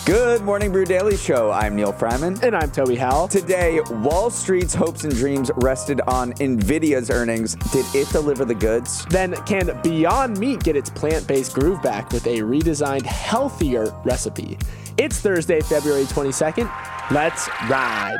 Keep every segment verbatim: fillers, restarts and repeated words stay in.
Good Morning Brew Daily Show. I'm Neil Fryman. And I'm Toby Howell. Today, Wall Street's hopes and dreams rested on NVIDIA's earnings. Did it deliver the goods? Then can Beyond Meat get its plant-based groove back with a redesigned, healthier recipe? It's Thursday, February twenty-second. Let's ride.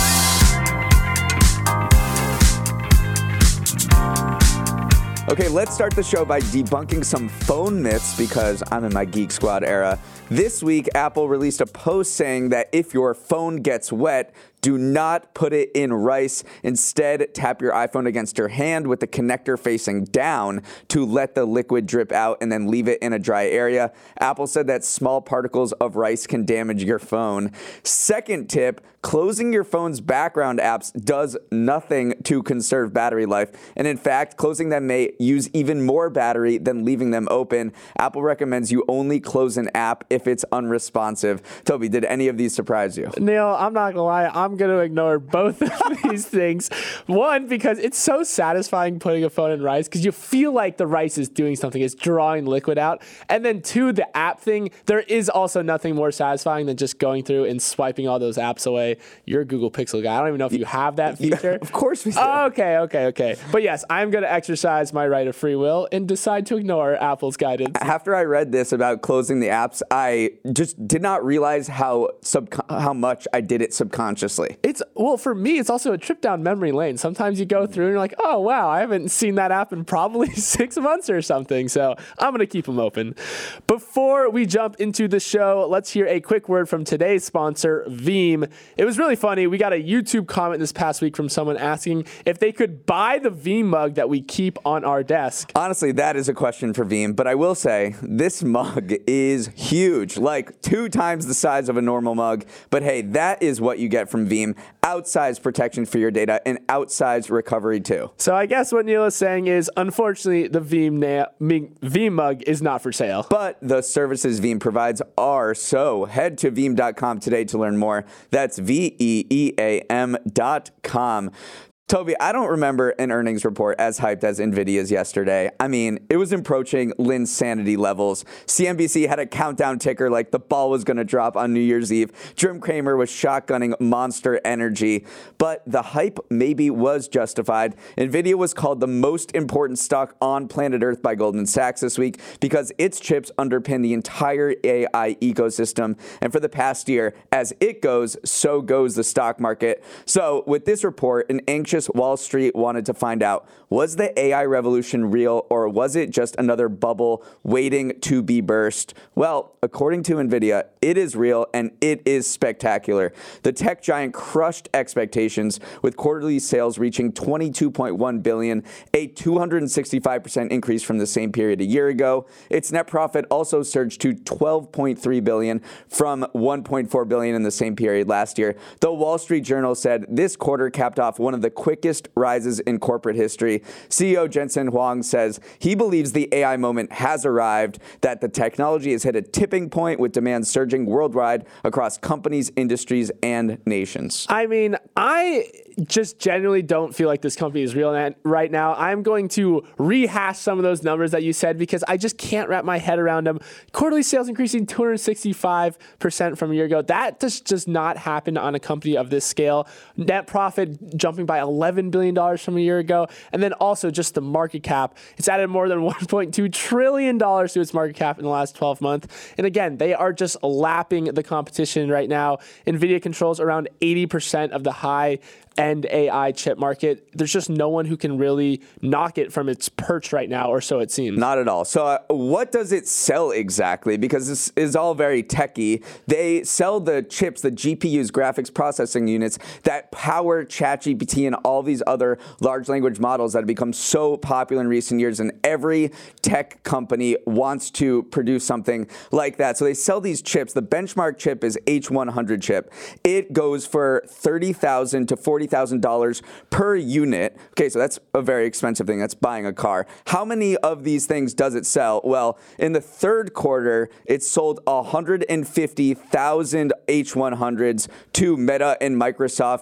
Okay, let's start the show by debunking some phone myths because I'm in my Geek Squad era. This week, Apple released a post saying that if your phone gets wet, do not put it in rice. Instead, tap your iPhone against your hand with the connector facing down to let the liquid drip out and then leave it in a dry area. Apple said that small particles of rice can damage your phone. Second tip, closing your phone's background apps does nothing to conserve battery life. And in fact, closing them may use even more battery than leaving them open. Apple recommends you only close an app if it's unresponsive. Toby, did any of these surprise you? Neil, I'm not gonna lie, I'm gonna ignore both of these things. One, because it's so satisfying putting a phone in rice because you feel like the rice is doing something, it's drawing liquid out. And then two, the app thing, there is also nothing more satisfying than just going through and swiping all those apps away. You're a Google Pixel guy. I don't even know if you have that feature. Yeah, of course we do. Oh, okay, okay, okay. But yes, I'm gonna exercise my right of free will and decide to ignore Apple's guidance. After I read this about closing the apps, I just did not realize how sub how much I did it subconsciously. It's well, for me, it's also a trip down memory lane. Sometimes you go through and you're like, oh, wow, I haven't seen that app in probably six months or something. So I'm going to keep them open. Before we jump into the show, let's hear a quick word from today's sponsor, Veeam. It was really funny. We got a YouTube comment this past week from someone asking if they could buy the Veeam mug that we keep on our desk. Honestly, that is a question for Veeam, but I will say this mug is huge, like two times the size of a normal mug. But hey, that is what you get from Veeam. Outsized protection for your data and outsized recovery too. So I guess what Neil is saying is, unfortunately, the Veeam, na- Veeam mug is not for sale. But the services Veeam provides are, so head to veeam dot com today to learn more. That's V E E A M dot com. Toby, I don't remember an earnings report as hyped as NVIDIA's yesterday. I mean, it was approaching Linsanity levels. C N B C had a countdown ticker like the ball was going to drop on New Year's Eve. Jim Cramer was shotgunning Monster Energy. But the hype maybe was justified. NVIDIA was called the most important stock on planet Earth by Goldman Sachs this week because its chips underpin the entire A I ecosystem. And for the past year, as it goes, so goes the stock market. So with this report, an anxious Wall Street wanted to find out, was the A I revolution real or was it just another bubble waiting to be burst? Well, according to NVIDIA, it is real and it is spectacular. The tech giant crushed expectations with quarterly sales reaching twenty-two point one billion dollars, a two hundred sixty-five percent increase from the same period a year ago. Its net profit also surged to twelve point three billion dollars from one point four billion dollars in the same period last year. The Wall Street Journal said this quarter capped off one of the quickest rises in corporate history. C E O Jensen Huang says he believes the A I moment has arrived, that the technology has hit a tipping point with demand surging worldwide across companies, industries, and nations. I mean, I just genuinely don't feel like this company is real right now. I'm going to rehash some of those numbers that you said because I just can't wrap my head around them. Quarterly sales increasing two hundred sixty-five percent from a year ago. That just does not happen on a company of this scale. Net profit jumping by eleven billion dollars from a year ago. And then also just the market cap. It's added more than one point two trillion dollars to its market cap in the last twelve months. And again, they are just lapping the competition right now. NVIDIA controls around eighty percent of the high end A I chip market. There's just no one who can really knock it from its perch right now, or so it seems. Not at all. So uh, what does it sell exactly? Because this is all very techy. They sell the chips, the G P Us, graphics processing units, that power ChatGPT and all these other large language models that have become so popular in recent years, and every tech company wants to produce something like that. So they sell these chips. The benchmark chip is H one hundred chip. It goes for thirty thousand dollars to forty thousand dollars per unit. Okay, so that's a very expensive thing. That's buying a car. How many of these things does it sell? Well, in the third quarter, it sold one hundred fifty thousand H one hundreds to Meta and Microsoft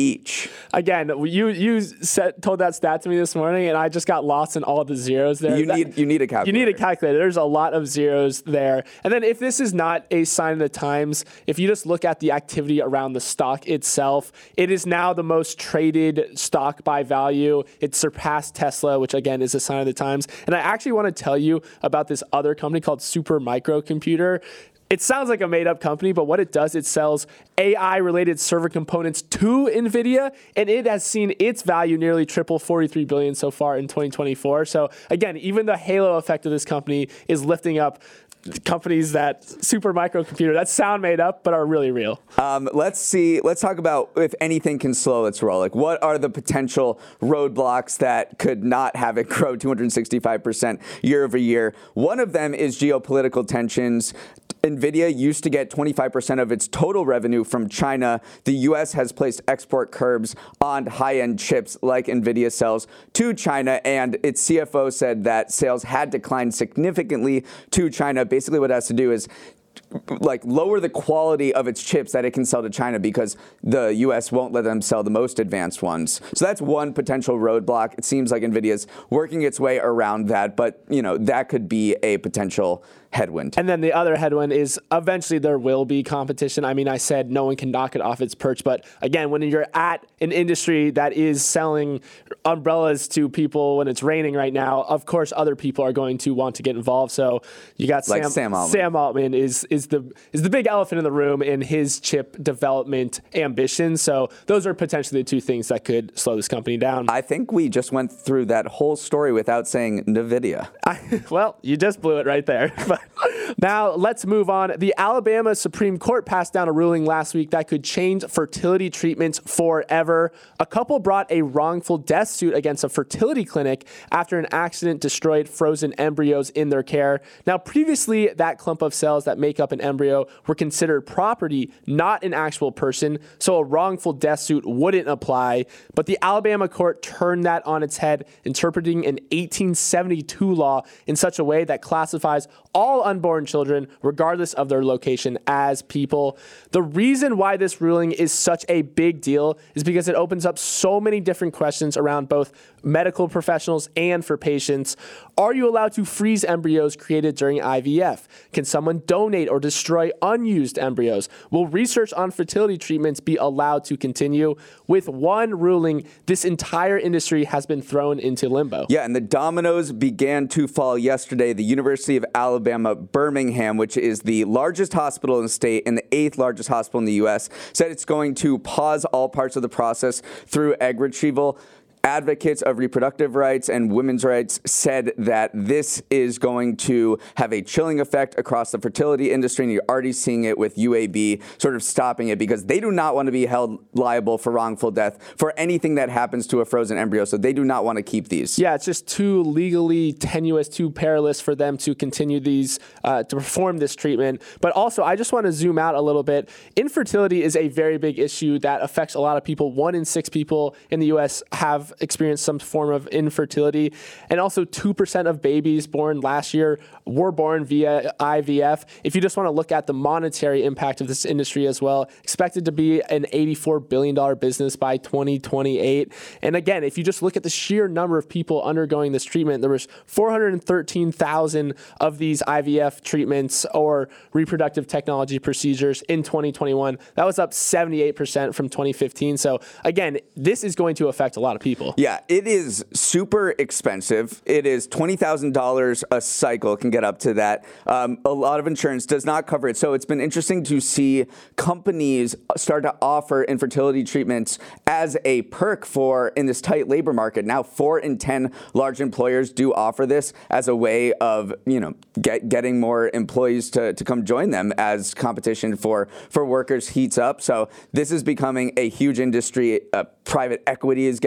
each. Again, you you said, told that stat to me this morning, and I just got lost in all the zeros there. You that, need you need a calculator. You need a calculator. There's a lot of zeros there. And then if this is not a sign of the times, if you just look at the activity around the stock itself, it is now the most traded stock by value. It surpassed Tesla, which again is a sign of the times. And I actually want to tell you about this other company called Super Microcomputer. It sounds like a made-up company, but what it does, it sells A I-related server components to NVIDIA, and it has seen its value nearly triple, forty-three billion dollars so far in twenty twenty-four. So again, even the halo effect of this company is lifting up companies that Super Microcomputer that sound made up but are really real. Um, let's see. Let's talk about if anything can slow its roll. Like, what are the potential roadblocks that could not have it grow two hundred sixty-five percent year over year? One of them is geopolitical tensions. NVIDIA used to get twenty-five percent of its total revenue from China. The U S has placed export curbs on high-end chips like NVIDIA sells to China, and its C F O said that sales had declined significantly to China. Basically, what it has to do is like lower the quality of its chips that it can sell to China because the U S won't let them sell the most advanced ones. So that's one potential roadblock. It seems like NVIDIA's working its way around that, but you know, that could be a potential headwind. And then the other headwind is eventually there will be competition. I mean, I said no one can knock it off its perch, but again, when you're at an industry that is selling umbrellas to people when it's raining right now, of course other people are going to want to get involved. So you got like Sam, Sam Altman. Sam Altman is is the is the big elephant in the room in his chip development ambitions. So those are potentially the two things that could slow this company down. I think we just went through that whole story without saying NVIDIA. I, well, you just blew it right there. But now let's move on. The Alabama Supreme Court passed down a ruling last week that could change fertility treatments forever. A couple brought a wrongful death suit against a fertility clinic after an accident destroyed frozen embryos in their care. Now, previously, that clump of cells that make up an embryo were considered property, not an actual person, so a wrongful death suit wouldn't apply. But the Alabama court turned that on its head, interpreting an eighteen seventy-two law in such a way that classifies all unborn children, regardless of their location, as people. The reason why this ruling is such a big deal is because it opens up so many different questions around both medical professionals and for patients. Are you allowed to freeze embryos created during I V F? Can someone donate or destroy unused embryos? Will research on fertility treatments be allowed to continue? With one ruling, this entire industry has been thrown into limbo. Yeah, and the dominoes began to fall yesterday. The University of Alabama, Birmingham, which is the largest hospital in the state and the eighth largest hospital in the U S, said it's going to pause all parts of the process through egg retrieval. Advocates of reproductive rights and women's rights said that this is going to have a chilling effect across the fertility industry, and you're already seeing it with U A B sort of stopping it because they do not want to be held liable for wrongful death for anything that happens to a frozen embryo, so they do not want to keep these. Yeah, it's just too legally tenuous, too perilous for them to continue these, uh, to perform this treatment. But also, I just want to zoom out a little bit. Infertility is a very big issue that affects a lot of people. One in six people in the U S have experienced some form of infertility, and also two percent of babies born last year were born via I V F. If you just want to look at the monetary impact of this industry as well, expected to be an eighty-four billion dollars business by twenty twenty-eight. And again, if you just look at the sheer number of people undergoing this treatment, there was four hundred thirteen thousand of these I V F treatments or reproductive technology procedures in twenty twenty-one. That was up seventy-eight percent from twenty fifteen. So again, this is going to affect a lot of people. Yeah, it is super expensive. It is twenty thousand dollars a cycle, can get up to that. Um, a lot of insurance does not cover it. So it's been interesting to see companies start to offer infertility treatments as a perk for in this tight labor market. Now, four in ten large employers do offer this as a way of, you know, get, getting more employees to, to come join them as competition for, for workers heats up. So this is becoming a huge industry. Uh, private equity is getting into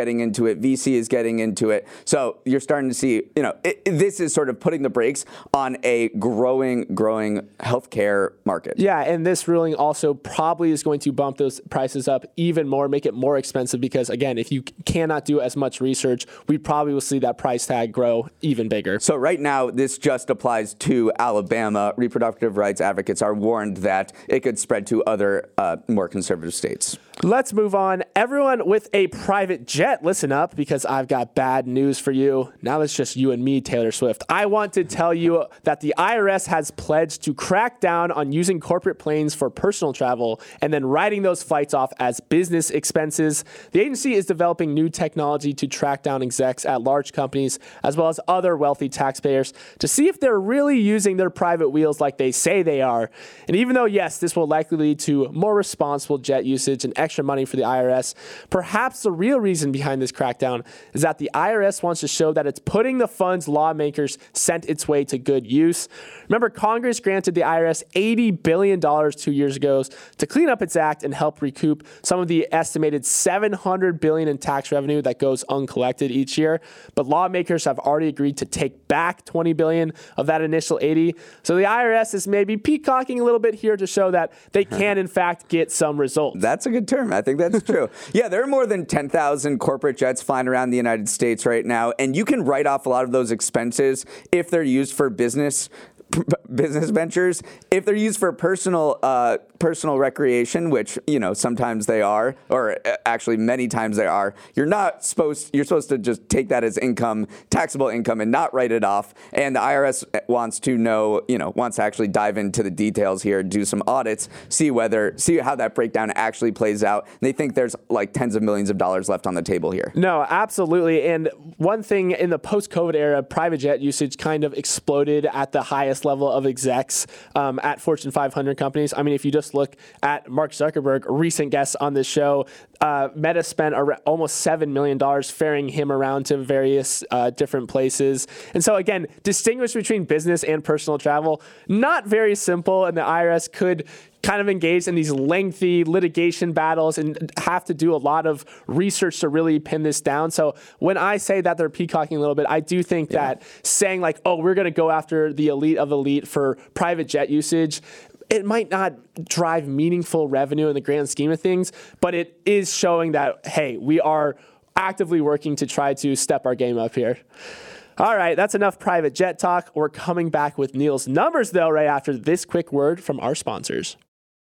into it. V C is getting into it. So you're starting to see, you know, it, this is sort of putting the brakes on a growing, growing healthcare market. Yeah, and this ruling also probably is going to bump those prices up even more, make it more expensive because, again, if you cannot do as much research, we probably will see that price tag grow even bigger. So right now, this just applies to Alabama. Reproductive rights advocates are warned that it could spread to other uh, more conservative states. Let's move on. Everyone with a private jet, listen up, because I've got bad news for you. Now it's just you and me, Taylor Swift. I want to tell you that the I R S has pledged to crack down on using corporate planes for personal travel and then writing those flights off as business expenses. The agency is developing new technology to track down execs at large companies as well as other wealthy taxpayers to see if they're really using their private wheels like they say they are. And even though, yes, this will likely lead to more responsible jet usage and extra money for the I R S, perhaps the real reason behind this crackdown is that the I R S wants to show that it's putting the funds lawmakers sent its way to good use. Remember, Congress granted the I R S eighty billion dollars two years ago to clean up its act and help recoup some of the estimated seven hundred billion dollars in tax revenue that goes uncollected each year. But lawmakers have already agreed to take back twenty billion dollars of that initial eighty. So the I R S is maybe peacocking a little bit here to show that they can, in fact, get some results. That's a good term. I think that's true. Yeah, there are more than ten thousand corporate jets flying around the United States right now, and you can write off a lot of those expenses if they're used for business business ventures. If they're used for personal uh, personal recreation, which, you know, sometimes they are, or actually many times they are, you're not supposed you're supposed to just take that as income, taxable income, and not write it off. And the I R S wants to know, you know, wants to actually dive into the details here, do some audits, see whether see how that breakdown actually plays out. And they think there's like tens of millions of dollars left on the table here. No, absolutely. And one thing in the post-COVID era, private jet usage kind of exploded at the highest level of execs um, at Fortune five hundred companies. I mean, if you just look at Mark Zuckerberg, a recent guest on this show, uh, Meta spent ar- almost seven million dollars ferrying him around to various uh, different places. And so again, distinguish between business and personal travel, not very simple, and the I R S could kind of engage in these lengthy litigation battles and have to do a lot of research to really pin this down. So when I say that they're peacocking a little bit, I do think yeah. that saying like, oh, we're going to go after the elite of elite for private jet usage, it might not drive meaningful revenue in the grand scheme of things, but it is showing that, hey, we are actively working to try to step our game up here. All right, that's enough private jet talk. We're coming back with Neil's numbers, though, right after this quick word from our sponsors.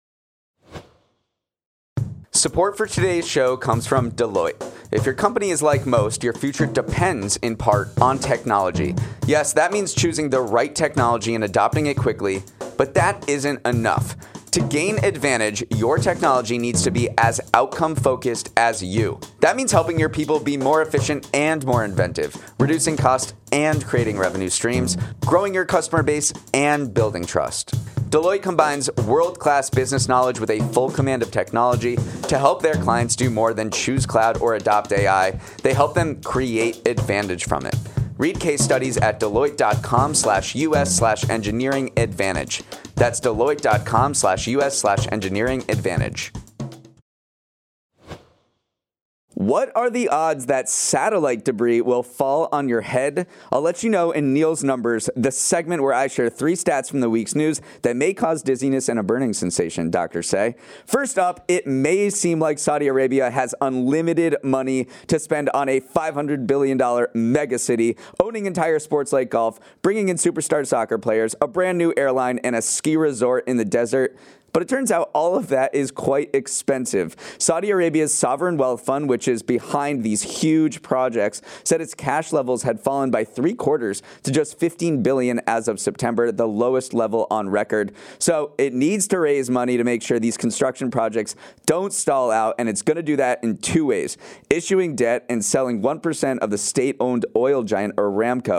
Support for today's show comes from Deloitte. If your company is like most, your future depends in part on technology. Yes, that means choosing the right technology and adopting it quickly, but that isn't enough. To gain advantage, your technology needs to be as outcome-focused as you. That means helping your people be more efficient and more inventive, reducing cost and creating revenue streams, growing your customer base, and building trust. Deloitte combines world-class business knowledge with a full command of technology to help their clients do more than choose cloud or adopt A I. They help them create advantage from it. Read case studies at Deloitte.com slash US slash engineering advantage. That's Deloitte.com slash US slash engineering advantage. What are the odds that satellite debris will fall on your head? I'll let you know in Neil's Numbers, the segment where I share three stats from the week's news that may cause dizziness and a burning sensation, doctors say. First up, it may seem like Saudi Arabia has unlimited money to spend on a five hundred billion dollars megacity, owning entire sports like golf, bringing in superstar soccer players, a brand new airline, and a ski resort in the desert. But it turns out all of that is quite expensive. Saudi Arabia's sovereign wealth fund, which is behind these huge projects, said its cash levels had fallen by three quarters to just fifteen billion dollars as of September, the lowest level on record. So it needs to raise money to make sure these construction projects don't stall out, and it's going to do that in two ways: issuing debt and selling one percent of the state-owned oil giant Aramco.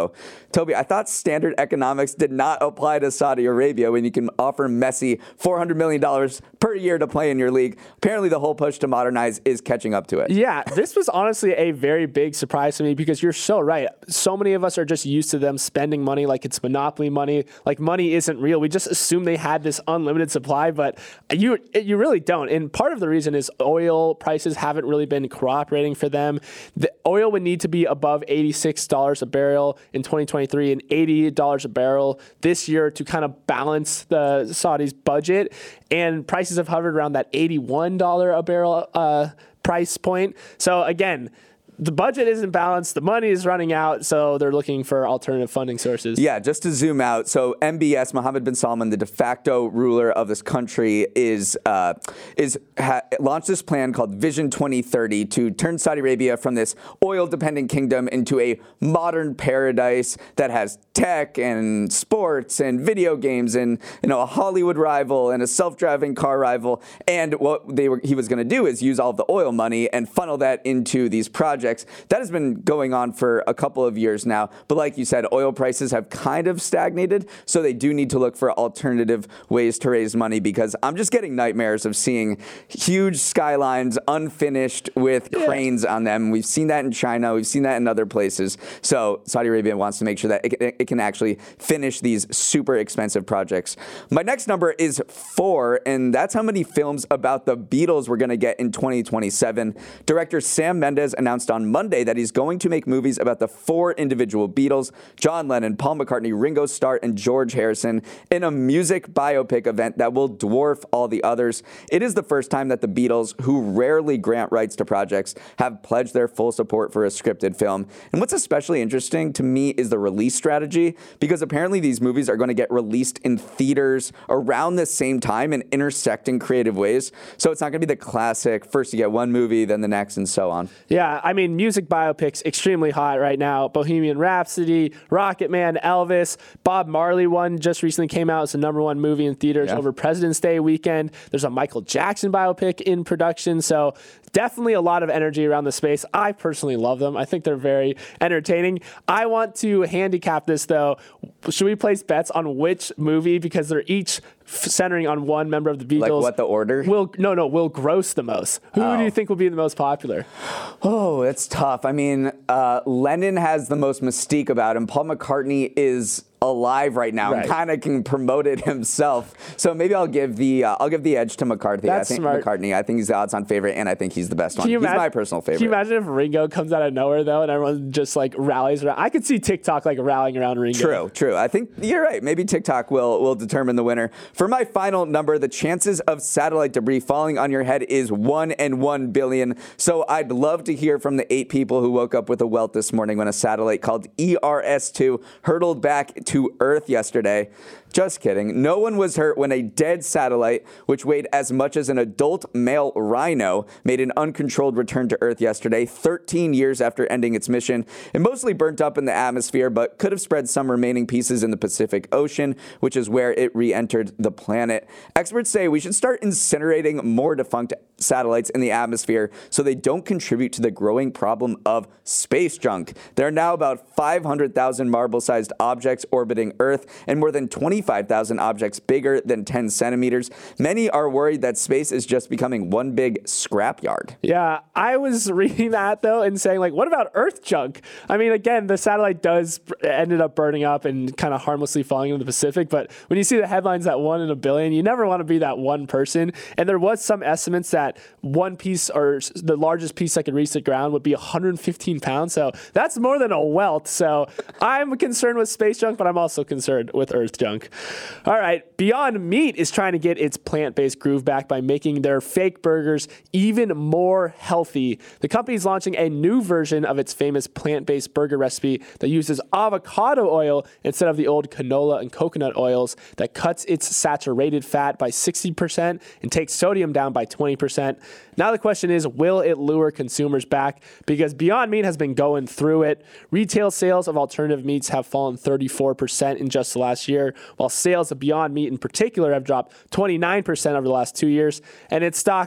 Toby, I thought standard economics did not apply to Saudi Arabia when you can offer Messi four hundred million dollars per year to play in your league. Apparently, the whole push to modernize is catching up to it. Yeah, this was honestly a very big surprise to me because you're so right. So many of us are just used to them spending money like it's monopoly money, like money isn't real. We just assume they had this unlimited supply, but you you really don't. And part of the reason is oil prices haven't really been cooperating for them. The oil would need to be above eighty-six dollars a barrel in twenty twenty-three and eighty dollars a barrel this year to kind of balance the Saudis' budget. And prices have hovered around that eighty-one dollars a barrel uh, price point. So again, the budget isn't balanced, the money is running out, so they're looking for alternative funding sources. Yeah, just to zoom out, so M B S, Mohammed bin Salman, the de facto ruler of this country, is uh, is ha- launched this plan called Vision twenty thirty to turn Saudi Arabia from this oil-dependent kingdom into a modern paradise that has tech and sports and video games and, you know, a Hollywood rival and a self-driving car rival. And what they were he was going to do is use all of the oil money and funnel that into these projects. That has been going on for a couple of years now. But like you said, oil prices have kind of stagnated. So they do need to look for alternative ways to raise money, because I'm just getting nightmares of seeing huge skylines unfinished with yeah. cranes on them. We've seen that in China. We've seen that in other places. So Saudi Arabia wants to make sure that it, it can actually finish these super expensive projects. My next number is four, and that's how many films about the Beatles we're going to get in twenty twenty-seven. Director Sam Mendes announced on Monday that he's going to make movies about the four individual Beatles, John Lennon, Paul McCartney, Ringo Starr, and George Harrison, in a music biopic event that will dwarf all the others. It is the first time that the Beatles, who rarely grant rights to projects, have pledged their full support for a scripted film. And what's especially interesting to me is the release strategy, because apparently these movies are going to get released in theaters around the same time and intersect in creative ways. So it's not going to be the classic, first you get one movie, then the next, and so on. Yeah, I mean, music biopics extremely hot right now. Bohemian Rhapsody, Rocket Man, Elvis, Bob Marley one just recently came out as the number one movie in theaters yeah. over President's Day weekend. There's a Michael Jackson biopic in production. So definitely a lot of energy around the space. I personally love them. I think they're very entertaining. I want to handicap this, though. Should we place bets on which movie, because they're each centering on one member of the Beatles? Like what, the order? Will no, no, will gross the most. Who oh. do you think will be the most popular? Oh, it's tough. I mean, uh, Lennon has the most mystique about him. Paul McCartney is alive right now right. and kind of can promote it himself. So maybe I'll give the uh, I'll give the edge to McCarthy. That's I think smart. McCartney. I think he's the odds-on favorite, and I think he's the best one. He's imagine, my personal favorite. Can you imagine if Ringo comes out of nowhere though, and everyone just like rallies around? I could see TikTok like rallying around Ringo. True, true. I think you're right. Maybe TikTok will will determine the winner. For my final number, the chances of satellite debris falling on your head is one in one billion. So I'd love to hear from the eight people who woke up with a welt this morning when a satellite called E R S two hurtled back to Earth yesterday. Yesterday. Just kidding. No one was hurt when a dead satellite, which weighed as much as an adult male rhino, made an uncontrolled return to Earth yesterday, thirteen years after ending its mission. It mostly burnt up in the atmosphere, but could have spread some remaining pieces in the Pacific Ocean, which is where it re-entered the planet. Experts say we should start incinerating more defunct satellites in the atmosphere so they don't contribute to the growing problem of space junk. There are now about five hundred thousand marble-sized objects orbiting Earth and more than twenty-five thousand objects bigger than ten centimeters. Many are worried that space is just becoming one big scrapyard. Yeah, I was reading that, though, and saying, like, what about Earth junk? I mean, again, the satellite does ended up burning up and kind of harmlessly falling into the Pacific, but when you see the headlines that one in a billion, you never want to be that one person. And there was some estimates that one piece, or the largest piece that could reach the ground, would be one hundred fifteen pounds. So that's more than a welt. So I'm concerned with space junk, but I'm also concerned with Earth junk. All right, Beyond Meat is trying to get its plant-based groove back by making their fake burgers even more healthy. The company is launching a new version of its famous plant-based burger recipe that uses avocado oil instead of the old canola and coconut oils, that cuts its saturated fat by sixty percent and takes sodium down by twenty percent. Now the question is, will it lure consumers back? Because Beyond Meat has been going through it. Retail sales of alternative meats have fallen thirty-four percent in just the last year, while sales of Beyond Meat in particular have dropped twenty-nine percent over the last two years. And its stock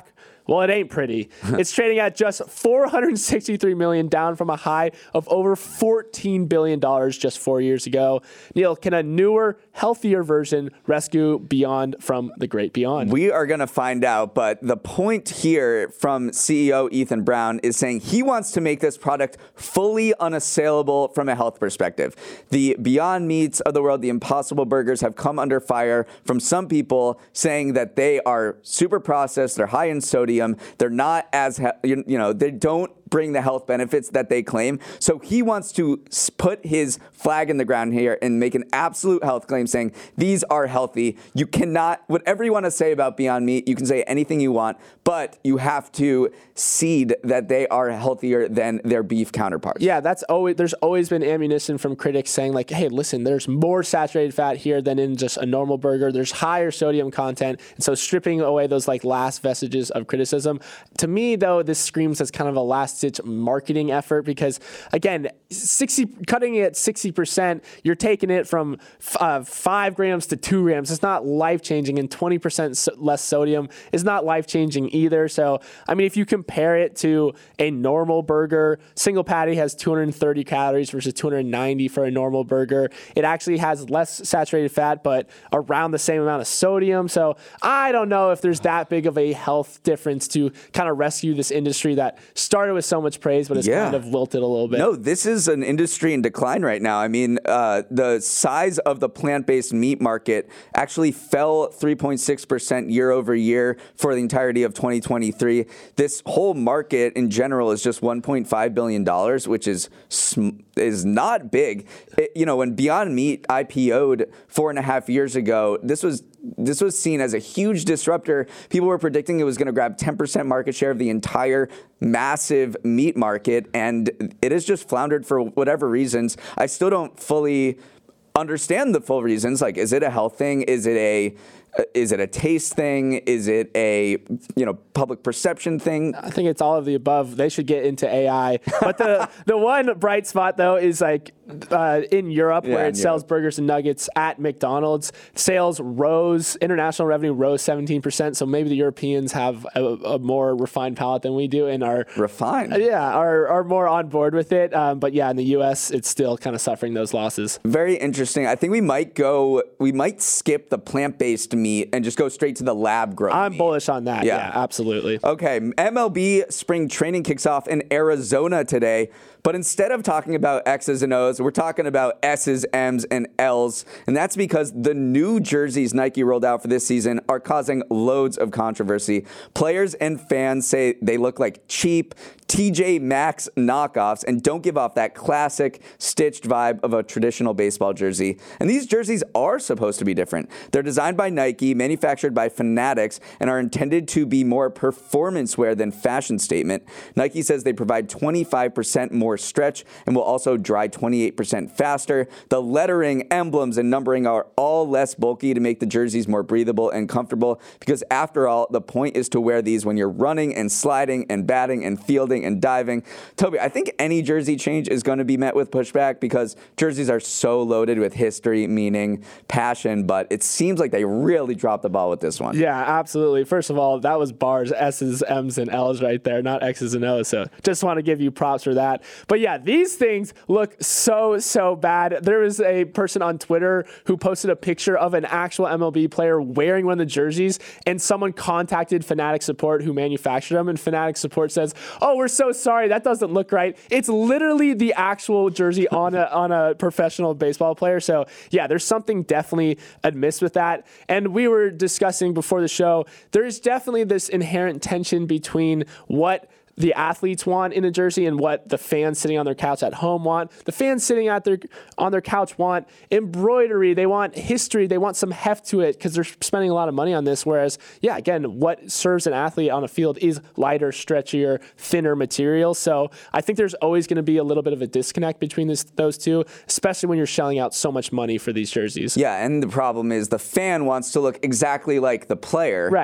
Well, it ain't pretty. It's trading at just four hundred sixty-three million dollars, down from a high of over fourteen billion dollars just four years ago. Neil, can a newer, healthier version rescue Beyond from the great beyond? We are going to find out, but the point here from C E O Ethan Brown is saying he wants to make this product fully unassailable from a health perspective. The Beyond Meats of the world, the Impossible Burgers, have come under fire from some people saying that they are super processed, they're high in sodium, they're not as, you know, they don't bring the health benefits that they claim. So he wants to put his flag in the ground here and make an absolute health claim saying these are healthy. You cannot, whatever you want to say about Beyond Meat, you can say anything you want, but you have to cede that they are healthier than their beef counterparts. Yeah, that's always, there's always been ammunition from critics saying like, hey, listen, there's more saturated fat here than in just a normal burger. There's higher sodium content. And so stripping away those like last vestiges of criticism. To me, though, this screams as kind of a last marketing effort because, again, sixty cutting it at sixty percent, you're taking it from uh, five grams to two grams. It's not life-changing, and twenty percent so less sodium is not life-changing either. So, I mean, if you compare it to a normal burger, single patty has two hundred thirty calories versus two hundred ninety for a normal burger. It actually has less saturated fat, but around the same amount of sodium. So I don't know if there's that big of a health difference to kind of rescue this industry that started with so much praise, but it's yeah. kind of wilted a little bit. No, this is an industry in decline right now. I mean, uh, the size of the plant-based meat market actually fell three point six percent year over year for the entirety of twenty twenty-three. This whole market in general is just one point five billion dollars, which is sm- is not big. It, you know, when Beyond Meat I P O'd four and a half years ago, this was This was seen as a huge disruptor. People were predicting it was going to grab ten percent market share of the entire massive meat market, and it has just floundered for whatever reasons. I still don't fully understand the full reasons. Like, is it a health thing? Is it a Is it a taste thing? Is it a, you know, public perception thing? I think it's all of the above. They should get into A I. But the the one bright spot, though, is like uh, in Europe, yeah, where it sells Europe. burgers and nuggets at McDonald's. Sales rose, international revenue rose seventeen percent. So maybe the Europeans have a, a more refined palate than we do and are refined. Uh, yeah, are are more on board with it. Um, but yeah, in the U S, it's still kind of suffering those losses. Very interesting. I think we might go, we might skip the plant-based meat and just go straight to the lab grown I'm meat. bullish on that. Yeah. yeah, absolutely. Okay, M L B spring training kicks off in Arizona today. But instead of talking about X's and O's, we're talking about S's, M's, and L's. And that's because the new jerseys Nike rolled out for this season are causing loads of controversy. Players and fans say they look like cheap T J Maxx knockoffs and don't give off that classic stitched vibe of a traditional baseball jersey. And these jerseys are supposed to be different. They're designed by Nike, manufactured by Fanatics, and are intended to be more performance wear than fashion statement. Nike says they provide twenty-five percent more stretch and will also dry twenty-eight percent faster. The lettering, emblems, and numbering are all less bulky to make the jerseys more breathable and comfortable because after all, the point is to wear these when you're running and sliding and batting and fielding and diving. Toby, I think any jersey change is going to be met with pushback because jerseys are so loaded with history, meaning, passion, but it seems like they really dropped the ball with this one. Yeah, absolutely. First of all, that was bars, S's, M's, and L's right there, not X's and O's. So just want to give you props for that. But yeah, these things look so, so bad. There was a person on Twitter who posted a picture of an actual M L B player wearing one of the jerseys, and someone contacted Fanatic Support who manufactured them, and Fanatic Support says, oh, we're so sorry, that doesn't look right. It's literally the actual jersey on a on a professional baseball player. So yeah, there's something definitely amiss with that. And we were discussing before the show, there's definitely this inherent tension between what the athletes want in a jersey and what the fans sitting on their couch at home want. The fans sitting at their on their couch want embroidery. They want history. They want some heft to it because they're spending a lot of money on this. Whereas, yeah, again, what serves an athlete on a field is lighter, stretchier, thinner material. So I think there's always going to be a little bit of a disconnect between this, those two, especially when you're shelling out so much money for these jerseys. Yeah, and the problem is the fan wants to look exactly like the player. Right.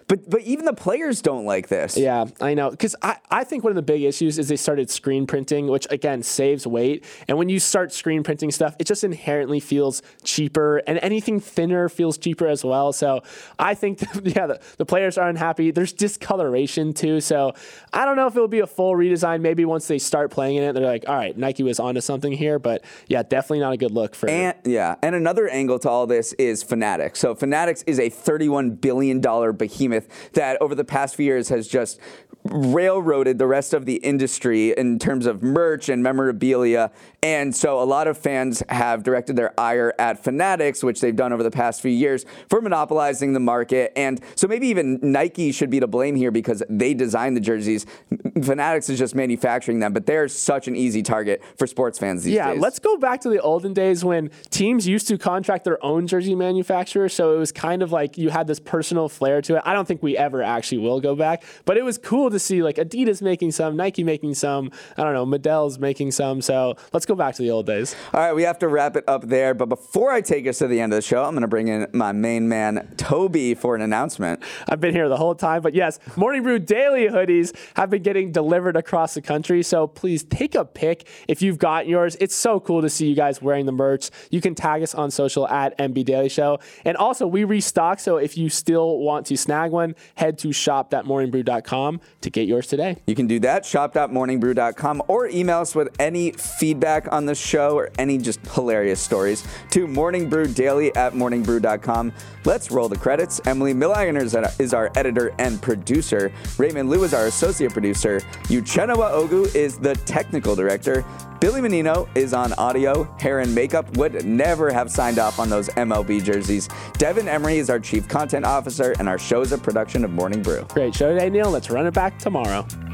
But but even the players don't like this. Yeah, I know. Because I, I think one of the big issues is they started screen printing, which, again, saves weight. And when you start screen printing stuff, it just inherently feels cheaper. And anything thinner feels cheaper as well. So I think, yeah, the, the players are unhappy. There's discoloration, too. So I don't know if it will be a full redesign. Maybe once they start playing in it, they're like, all right, Nike was onto something here. But, yeah, definitely not a good look for and, yeah, and another angle to all this is Fanatics. So Fanatics is a thirty-one billion dollars behemoth that over the past few years has just railroaded the rest of the industry in terms of merch and memorabilia. And so a lot of fans have directed their ire at Fanatics, which they've done over the past few years, for monopolizing the market. And so maybe even Nike should be to blame here because they designed the jerseys. Fanatics is just manufacturing them, but they're such an easy target for sports fans these yeah, days. Yeah, let's go back to the olden days when teams used to contract their own jersey manufacturer. So it was kind of like you had this personal flair to it. I don't think we ever actually will go back, but it was cool to see like Adidas making some, Nike making some, I don't know, Medel's making some. So let's go back to the old days. All right, we have to wrap it up there. But before I take us to the end of the show, I'm going to bring in my main man, Toby, for an announcement. I've been here the whole time. But yes, Morning Brew Daily hoodies have been getting delivered across the country. So please take a pic if you've got yours. It's so cool to see you guys wearing the merch. You can tag us on social at M B Daily Show. And also, we restock. So if you still want to snag one, head to shop dot morning brew dot com to get yours today. You can do that, shop dot morning brew dot com, or email us with any feedback on the show or any just hilarious stories to morningbrewdaily at morning brew dot com. Let's roll the credits. Emily Milligan is our editor and producer. Raymond Liu is our associate producer. Uchenna Ogu is the technical director. Billy Menino is on audio, hair, and makeup. Would never have signed off on those M L B jerseys. Devin Emery is our chief content officer, and our show is a production of Morning Brew. Great show today, Neil. Let's run it back tomorrow.